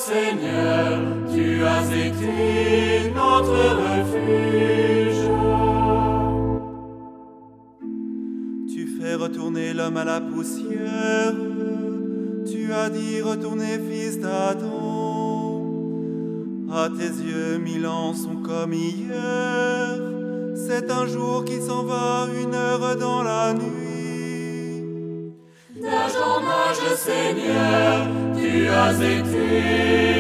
Seigneur, tu as été notre refuge. Tu fais retourner l'homme à la poussière. Tu as dit retournez, fils d'Adam. À tes yeux, 1000 ans sont comme hier. C'est un jour qui s'en va, 1 heure dans la nuit. D'âge en âge, Seigneur, tu as été